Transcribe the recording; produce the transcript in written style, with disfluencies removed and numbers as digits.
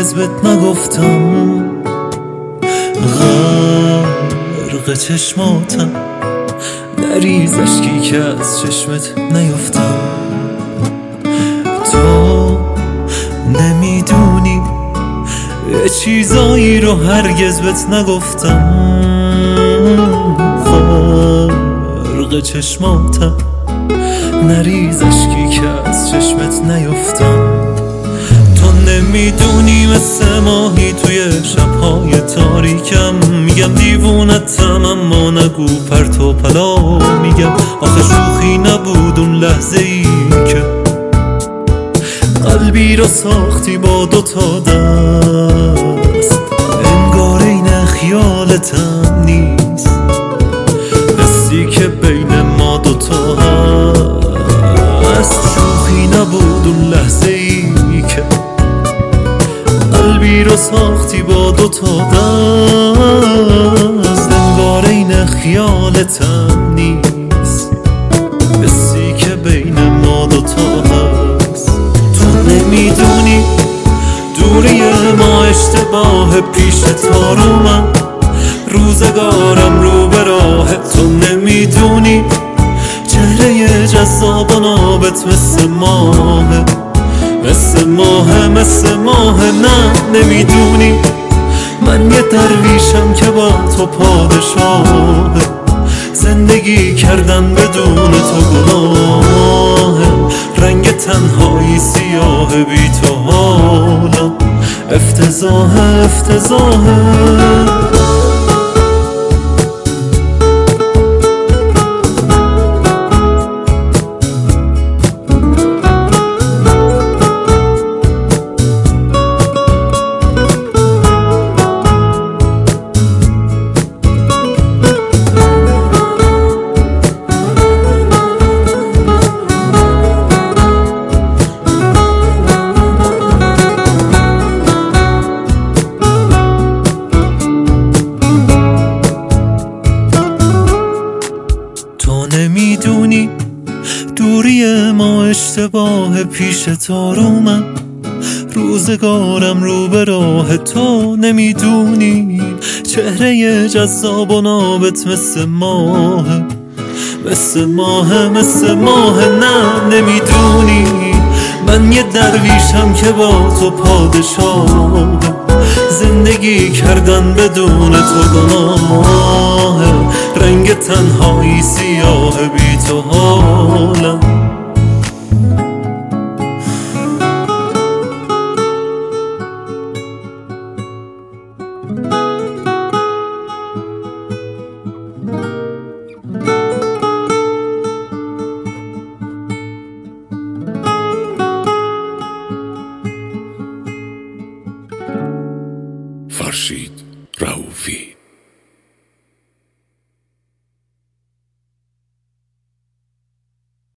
هرگز بهت نگفتم غرق چشماتم، نریز اشکی که از چشمت نیفتم. تو نمیدونی یه چیزایی رو هرگز بهت نگفتم غرق چشماتم، نریز اشکی که از چشمت نیفتم. تو نمیدونی مثل ماهی توی شبهای تاریکم، میگم دیوونتم اما نگو پرت و پلا، میگم آخه شوخی نبود اون لحظه ای که قلبی رو ساختی با دوتا دست. انگار این خیالتم نیست، حسی که بین ما دوتا هست. شوخی نبود اون لحظه ای که قلبی رو ساختی با دوتا دست. انگار این خیالتم نیست، حسی که بین ما دوتا هست. تو نمیدونی دوری ما اشتباه، پیش تا رو من روزگارم رو به راه. تو نمیدونی چهره جذاب و نابت مثل ماهه، مثل ماهه، مثل ماهه. نه نمیدونی من یه درویشم که با تو پادشاهه، زندگی کردن بدون تو گناهه. رنگ تنهایی سیاه بی تو حالا افتضاحه، افتضاحه. نمیدونی دوری ما اشتباه، پیش تو رو من روزگارم رو به راه. تو نمیدونی چهره جذاب و نابت مثل ماهه، مثل ماهه، مثل ماهه. نه نمیدونی من یه درویشم که با تو پادشاهه، زندگی کردن بدون تو گناهه. رنگ تنهایی سیاه بی تو حالم فرشید.